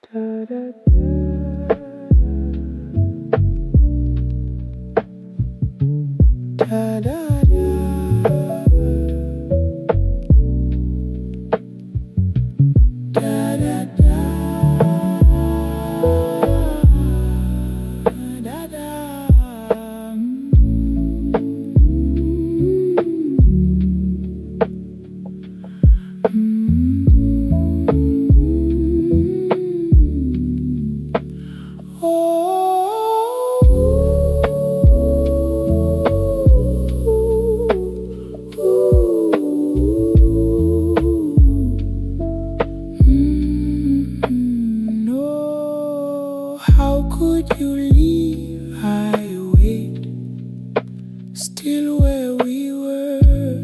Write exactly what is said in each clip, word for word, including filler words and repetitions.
How could you leave? I wait, still where we were.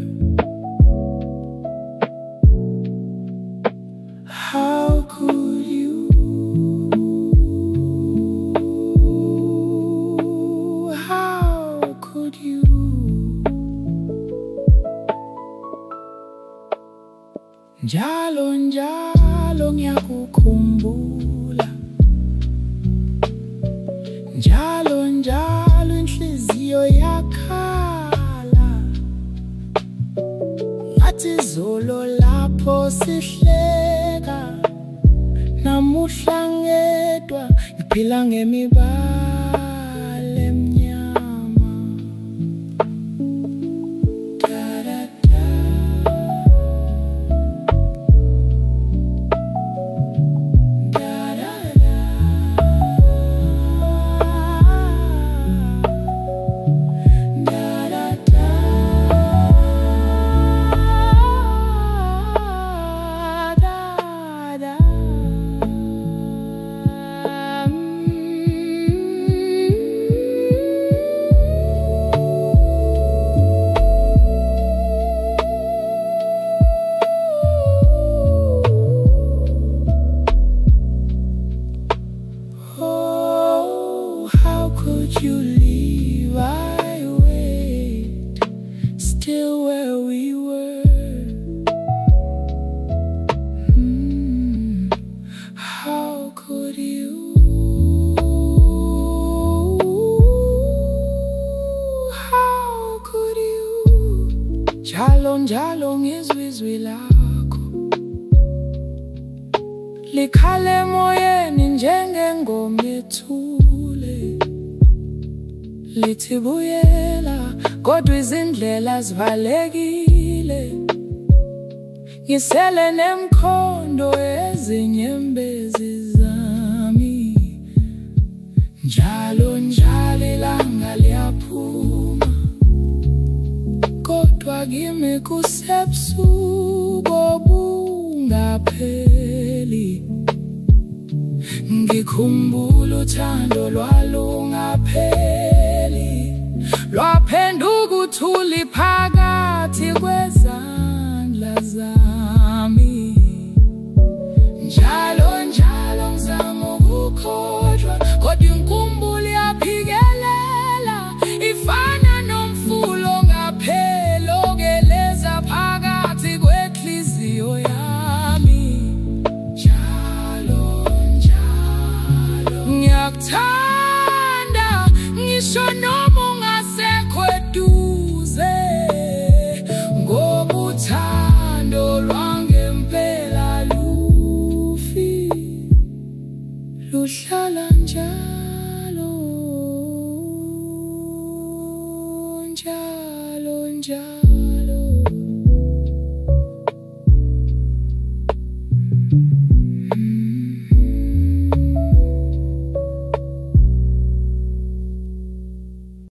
How could you? How could you? Njalo njalo ngiyakukhumbula, njalo njalo inhliziyo yakhala, ngathi zolo lapho sihleka, namuhla ngedwa ngiphila ngemibala emnyama. Could you leave? I wait, still where we were. Hmm. How could you? How could you? Njalo njalo ngizwizwi lakho, likhale emoyeni njengengoma ethule, lithi buyela kodwa izindlela zivalekile. Ngisele nemkhondo ezinyembezi zami, njalo njalo ilanga liyaphuma, kodwa kimi kusebusuku obungapheli. Ngikhumbula uthando lwalungapheli, lwaphenduka uthuli phakathi kwezandla zami. Njalo njalo ngizama ukukhohlwa, kodwa inkumbulo iyaphikelela, ifana nomfula ongapheli ogeleza phakathi kwenhliziyo yami. Njalo njalo ngiyakuthanda, ngisho noma ungasekho eduze, ngoba uthando lwangempela lufi, luhlala njalo njalo njalo.